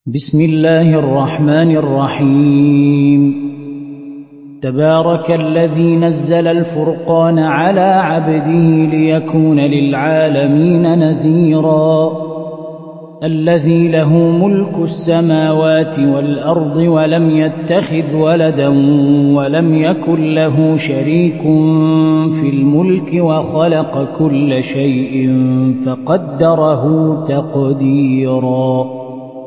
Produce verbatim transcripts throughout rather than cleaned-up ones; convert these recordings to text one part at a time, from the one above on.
بسم الله الرحمن الرحيم تبارك الذي نزل الفرقان على عبده ليكون للعالمين نذيرا الذي له ملك السماوات والأرض ولم يتخذ ولدا ولم يكن له شريك في الملك وخلق كل شيء فقدره تقديرا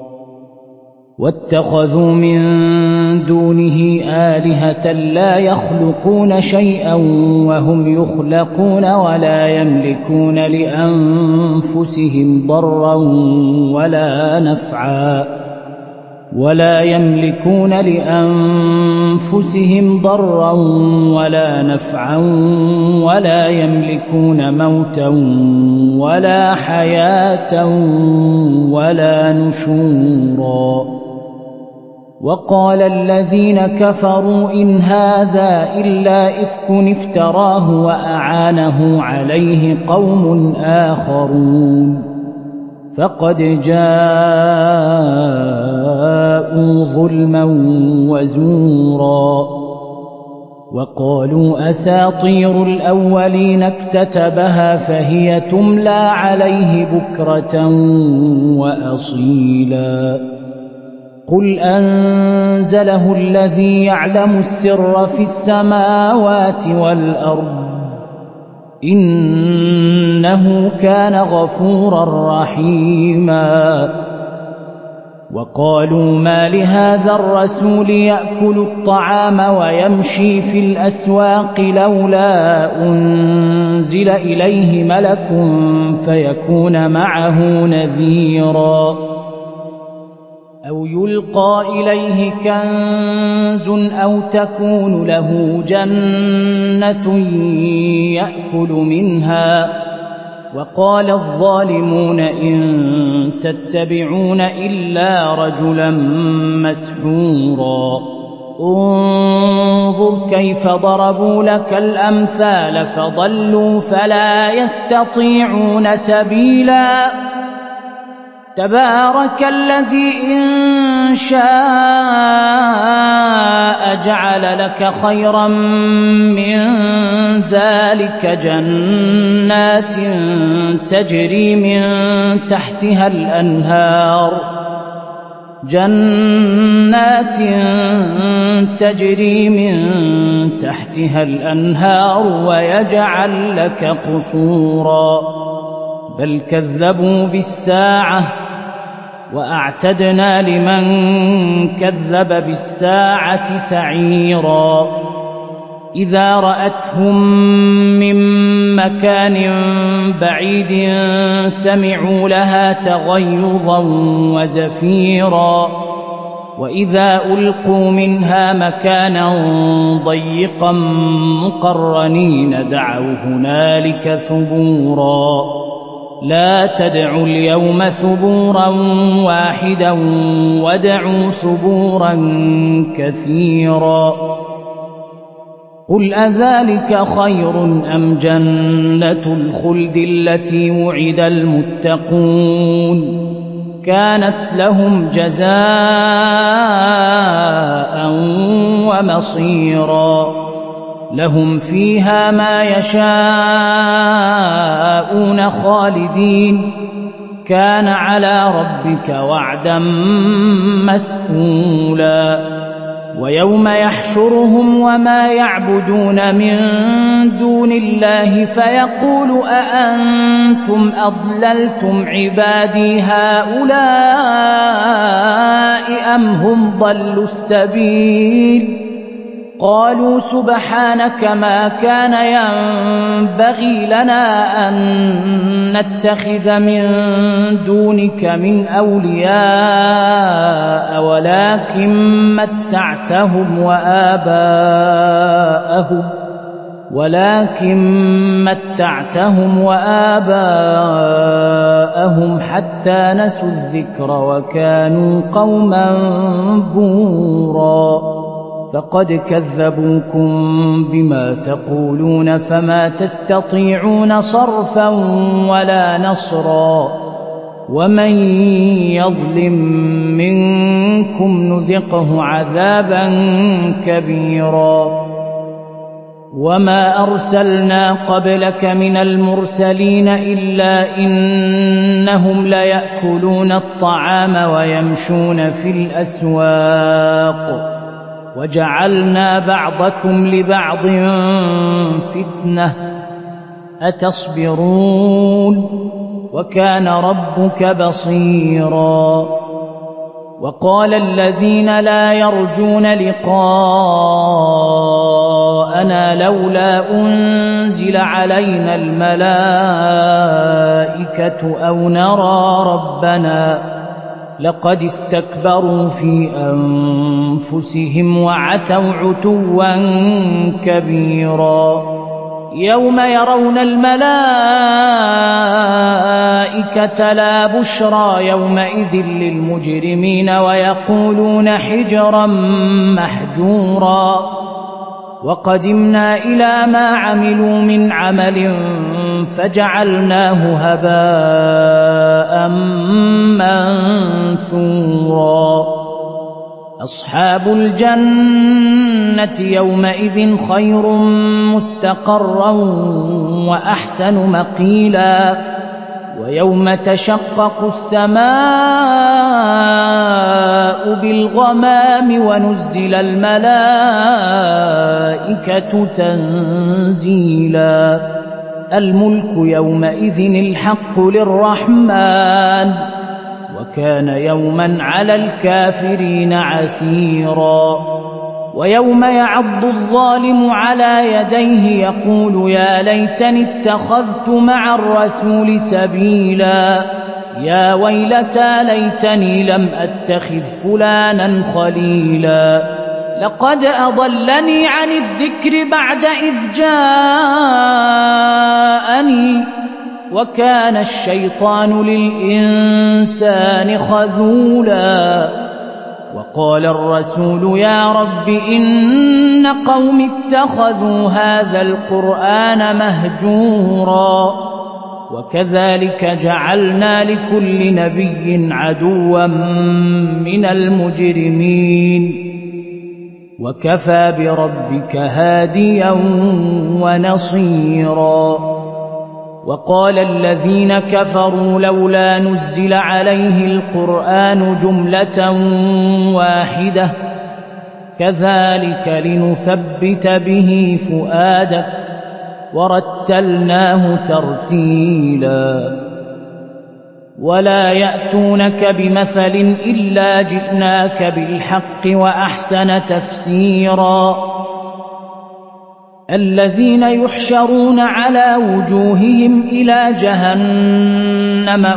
واتخذوا من دونه آلهة لا يخلقون شيئا وهم يخلقون ولا يملكون لأنفسهم ضرا ولا نفعا ولا يملكون لأنفسهم ضرا ولا نفعا ولا يملكون موتا ولا حياة ولا نشورا وقال الذين كفروا إن هذا إلا إفك افتراه وأعانه عليه قوم آخرون فقد جاءوا ظلما وزورا وقالوا أساطير الأولين اكتتبها فهي تملى عليه بكرة وأصيلا قل أنزله الذي يعلم السر في السماوات والأرض إنه كان غفورا رحيما وقالوا ما لهذا الرسول يأكل الطعام ويمشي في الأسواق لولا أنزل إليه ملك فيكون معه نذيرا أو يلقى إليه كنز أو تكون له جنة يأكل منها وقال الظالمون إن تتبعون إلا رجلا مسحورا انظر كيف ضربوا لك الأمثال فضلوا فلا يستطيعون سبيلا تبارك الذي إن شاء جعل لك خيرا من ذلك جنات تجري من تحتها الأنهار جنات تجري من تحتها الأنهار ويجعل لك قصورا بل كذبوا بالساعة وأعتدنا لمن كذب بالساعة سعيرا إذا رأتهم من مكان بعيد سمعوا لها تغيظا وزفيرا وإذا ألقوا منها مكانا ضيقا مقرنين دعوا هنالك ثبورا لا تدعوا اليوم ثبورا واحدا وادعوا ثبورا كثيرا قل أذلك خير أم جنة الخلد التي وعد المتقون كانت لهم جزاء ومصيرا لهم فيها ما يشاءون خالدين كان على ربك وعدا مسئولا ويوم يحشرهم وما يعبدون من دون الله فيقول أأنتم أضللتم عبادي هؤلاء أم هم ضلوا السبيل قالوا سبحانك ما كان ينبغي لنا أن نتخذ من دونك من أولياء ولكن متعتهم وآباءهم ولكن متعتهم وآباءهم حتى نسوا الذكر وكانوا قوما بورا فقد كذبوكم بما تقولون فما تستطيعون صرفا ولا نصرا ومن يظلم منكم نذقه عذابا كبيرا وما أرسلنا قبلك من المرسلين إلا إنهم ليأكلون الطعام ويمشون في الأسواق وجعلنا بعضكم لبعض فتنة أتصبرون وكان ربك بصيرا وقال الذين لا يرجون لقاءنا لولا أنزل علينا الملائكة أو نرى ربنا لقد استكبروا في أنفسهم وعتوا عتوا كبيرا يوم يرون الملائكة لا بشرى يومئذ للمجرمين ويقولون حجرا محجورا وقدمنا إلى ما عملوا من عمل فجعلناه هباء منثورا أصحاب الجنة يومئذ خير مستقرا وأحسن مقيلا ويوم تشقق السماء بالغمام ونزل الملائكة تنزيلا الملك يومئذ الحق للرحمن وكان يوما على الكافرين عسيرا ويوم يعض الظالم على يديه يقول يا ليتني اتخذت مع الرسول سبيلا يا ويلتى ليتني لم أتخذ فلانا خليلا لقد أضلني عن الذكر بعد إذ جاءني وكان الشيطان للإنسان خذولا وقال الرسول يا رب إن قوم اتخذوا هذا القرآن مهجورا وكذلك جعلنا لكل نبي عدوا من المجرمين وكفى بربك هاديا ونصيرا وقال الذين كفروا لولا نزل عليه القرآن جملة واحدة كذلك لنثبت به فؤادك ورتلناه ترتيلا ولا يأتونك بمثل إلا جئناك بالحق وأحسن تفسيرا الذين يحشرون على وجوههم إلى جهنم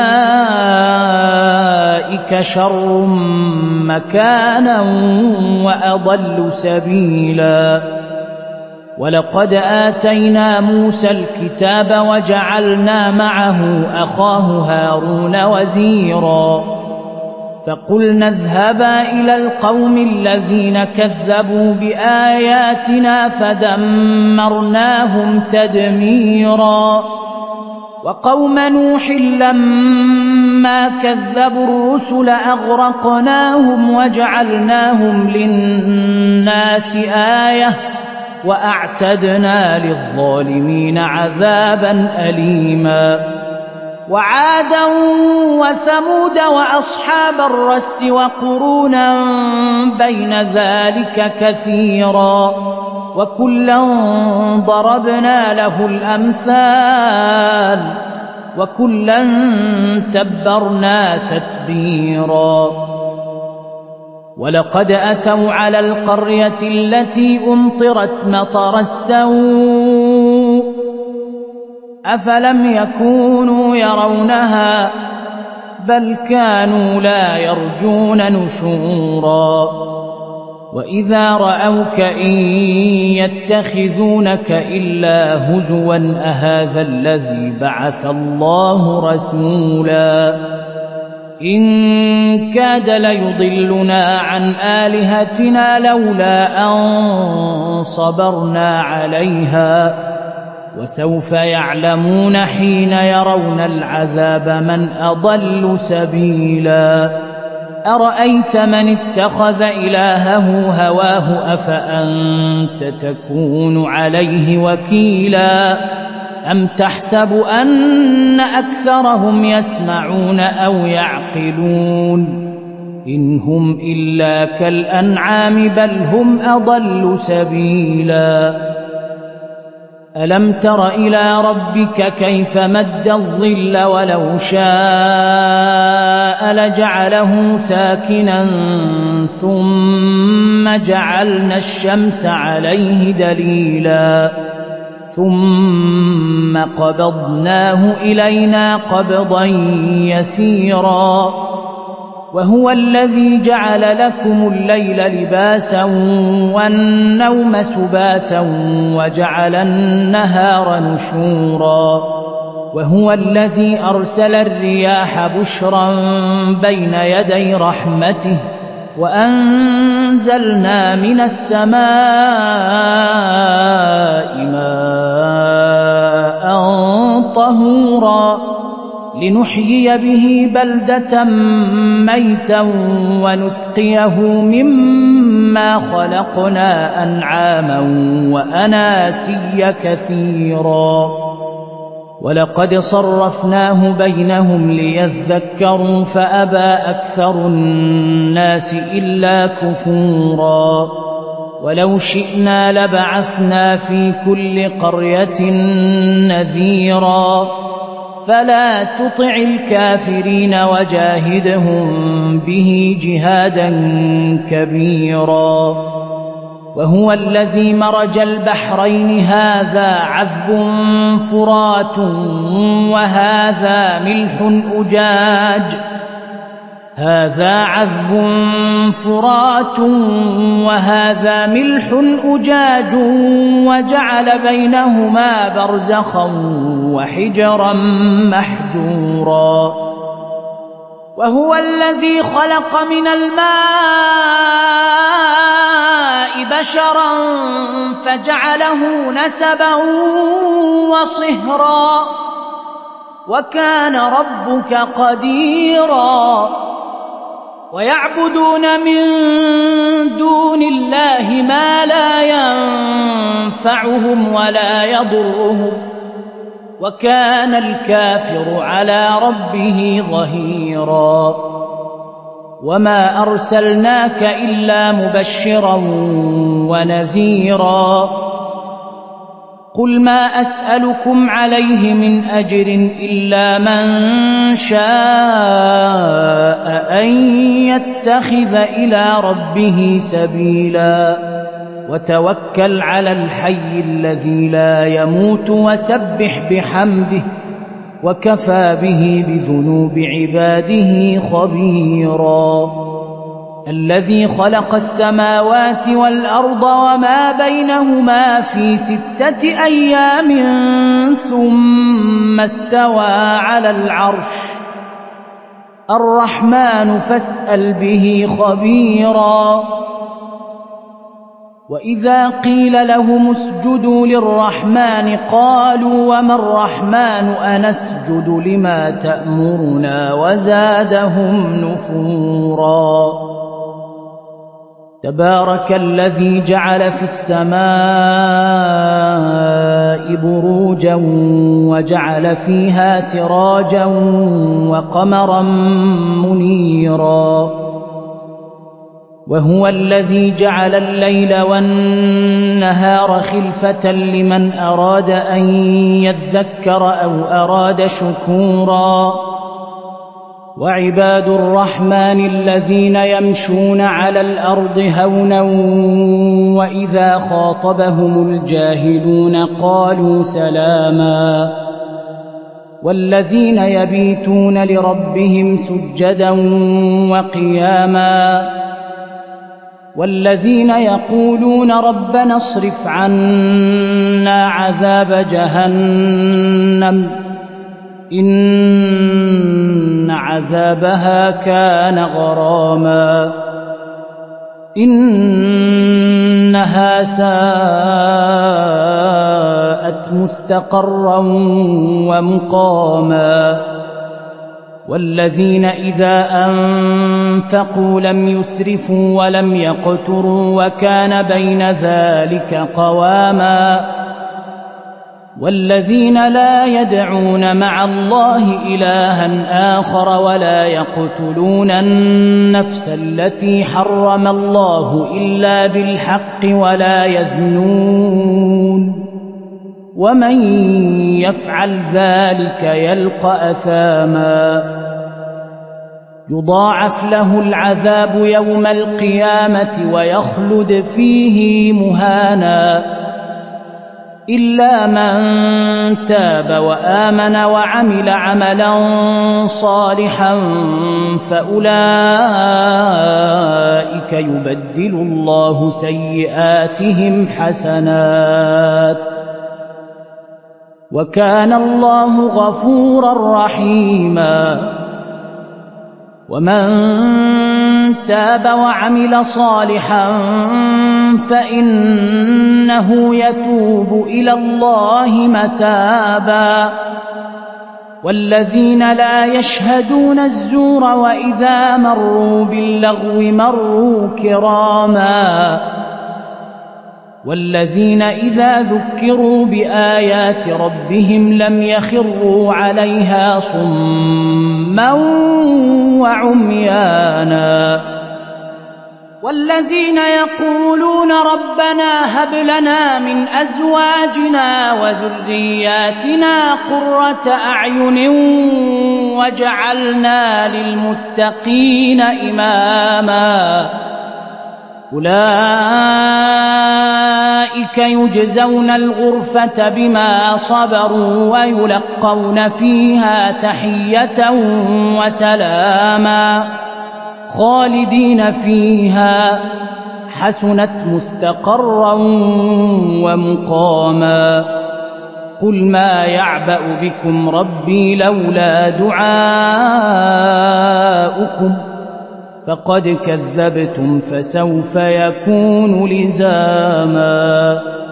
أولئك شر مكانا وأضل سبيلا ولقد آتينا موسى الكتاب وجعلنا معه أخاه هارون وزيرا فقلنا اذهبا إلى القوم الذين كذبوا بآياتنا فدمرناهم تدميرا وقوم نوح لما كذبوا الرسل أغرقناهم وجعلناهم للناس آية وأعتدنا للظالمين عذابا أليما وعادا وثمود وأصحاب الرس وقرونا بين ذلك كثيرا وكلا ضربنا له الأمثال وكلا تبرنا تتبيرا ولقد أتوا على القرية التي أمطرت مطر السوء أفلم يكونوا يرونها بل كانوا لا يرجون نشورا وإذا رأوك إن يتخذونك إلا هزوا أهذا الذي بعث الله رسولا إن كاد ليضلنا عن آلهتنا لولا أن صبرنا عليها وسوف يعلمون حين يرون العذاب من أضل سبيلا أرأيت من اتخذ إلهه هواه أفأنت تكون عليه وكيلا أم تحسب أن أكثرهم يسمعون أو يعقلون إن هم إلا كالأنعام بل هم أضل سبيلا ألم تر إلى ربك كيف مد الظل ولو شاء لجعله ساكنا ثم جعلنا الشمس عليه دليلا ثم قبضناه إلينا قبضا يسيرا وهو الذي جعل لكم الليل لباسا والنوم سباتا وجعل النهار نشورا وهو الذي أرسل الرياح بشرا بين يدي رحمته وأنزلنا من السماء ماء طهورا لنحيي به بلدة ميتا ونسقيه مما خلقنا أنعاما وأناسيا كثيرا ولقد صرفناه بينهم ليذكروا فأبى أكثر الناس إلا كفورا ولو شئنا لبعثنا في كل قرية نذيرا فلا تطع الكافرين وجاهدهم به جهادا كبيرا وهو الذي مرج البحرين هذا عذب فرات وهذا ملح أجاج هذا عذب فرات وهذا ملح أجاج وجعل بينهما برزخا وحجرا محجورا وهو الذي خلق من الماء بشرا فجعله نسبا وصهرا وكان ربك قديرا ويعبدون من دون الله ما لا ينفعهم ولا يضرهم وكان الكافر على ربه ظهيرا وما أرسلناك إلا مبشرا ونذيرا قل ما أسألكم عليه من أجر إلا من شاء أن يتخذ إلى ربه سبيلا وتوكل على الحي الذي لا يموت وسبح بحمده وكفى به بذنوب عباده خبيرا الذي خلق السماوات والأرض وما بينهما في ستة أيام ثم استوى على العرش الرحمن فاسأل به خبيرا وإذا قيل لهم اسجدوا للرحمن قالوا وما الرحمن أنسجد لما تأمرنا وزادهم نفورا تبارك الذي جعل في السماء بروجا وجعل فيها سراجا وقمرا منيرا وهو الذي جعل الليل والنهار خلفة لمن أراد أن يذكر أو أراد شكورا وعباد الرحمن الذين يمشون على الأرض هونا وإذا خاطبهم الجاهلون قالوا سلاما والذين يبيتون لربهم سجدا وقياما والذين يقولون ربنا اصرف عنا عذاب جهنم إن عذابها كان غراما إنها وساءت مستقرا ومقاما والذين إذا أنفقوا لم يسرفوا ولم يقتروا وكان بين ذلك قواما والذين لا يدعون مع الله إلها آخر ولا يقتلون النفس التي حرم الله إلا بالحق ولا يزنون ومن يفعل ذلك يلقى أثاما يضاعف له العذاب يوم القيامة ويخلد فيه مهانا إلا من تاب وآمن وعمل عملا صالحا فأولئك يبدل الله سيئاتهم حسنات وكان الله غفورا رحيما ومن تاب وعمل صالحا فإنه يتوب إلى الله متابا والذين لا يشهدون الزور وإذا مروا باللغو مروا كراما والذين إذا ذكروا بآيات ربهم لم يخروا عليها صما وعميانا والذين يقولون ربنا هب لنا من أزواجنا وذرياتنا قرة أعين واجعلنا للمتقين إماما أولئك يجزون الغرفة بما صبروا ويلقون فيها تحية وسلاما خالدين فيها حسنت مستقرا ومقاما قل ما يعبأ بكم ربي لولا دعاؤكم فقد كذبتم فسوف يكون لزاما